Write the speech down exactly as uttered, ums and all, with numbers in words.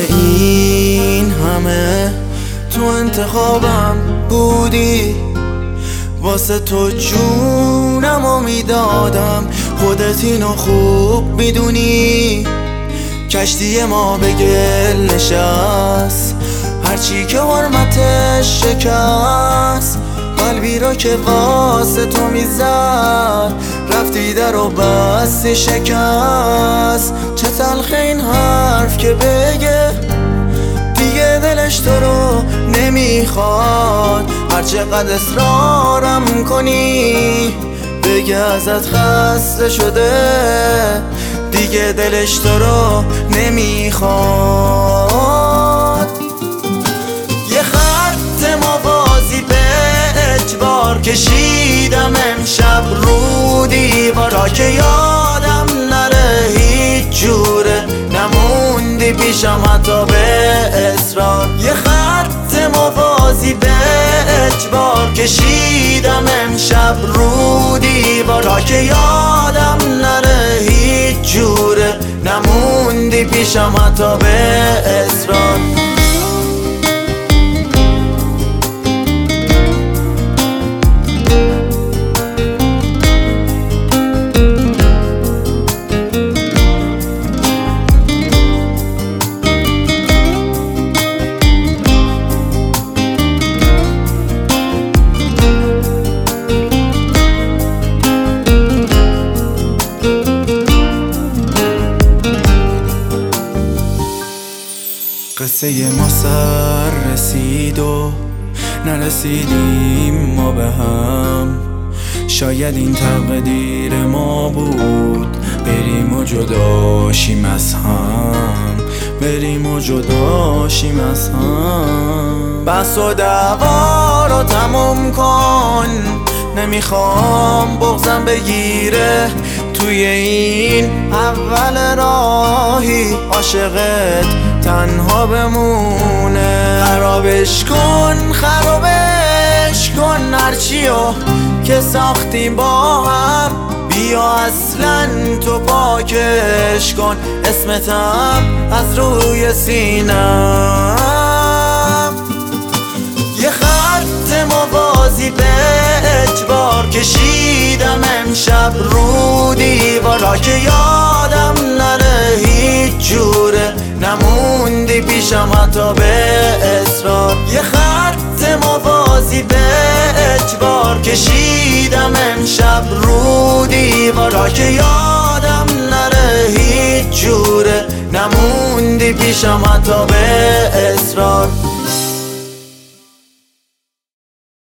این همه تو انتخابم بودی، واسه تو جونمو میدادم، خودت اینو خوب میدونی. کشتی ما به گل نشست، هرچی که حرمتش شکست، قلبی را که واسه تو میزد، رفتی در و بستی شکست. چه تلخ این حرف که بگه دیگه دلش تو رو نمیخواد، هر چقدر اصرارم کنی بگه ازت خسته شده، دیگه دلش تو رو نمیخواد. یه خط موازی به اجبار کشیدم امشب رو دیوارا، که یادم نره هیچ جوره نموندی پیشم حتی به اصرار. یه خط موازی به اجبار کشیدم امشب رو دیوارا، که یادم نره هیچ جوره نموندی پیشم حتی به اصرار. قصه ما سر رسید و نرسیدیم ما به هم، شاید این تقدیر ما بود بریم و جداشیم از هم، بریم و جداشیم از هم. بس و دعوا رو تموم کن، نمیخوام بغضم بگیره، توی این اول راهی عاشقت تنها بمونه. خرابش کن خرابش کن هرچیو که ساختیم با هم، بیا اصلا تو پاکش کن اسمتم از روی سینم. یه خط موازی به اجبار کشیدم امشب رو دیوارا، که یادم نره هیچ جوره نموندی پیشم حتی به اصرار. یه خط موازی به اجبار کشیدم امشب رو دیوارا، که یادم نره هیچ جوره نموندی پیشم حتی به اصرار.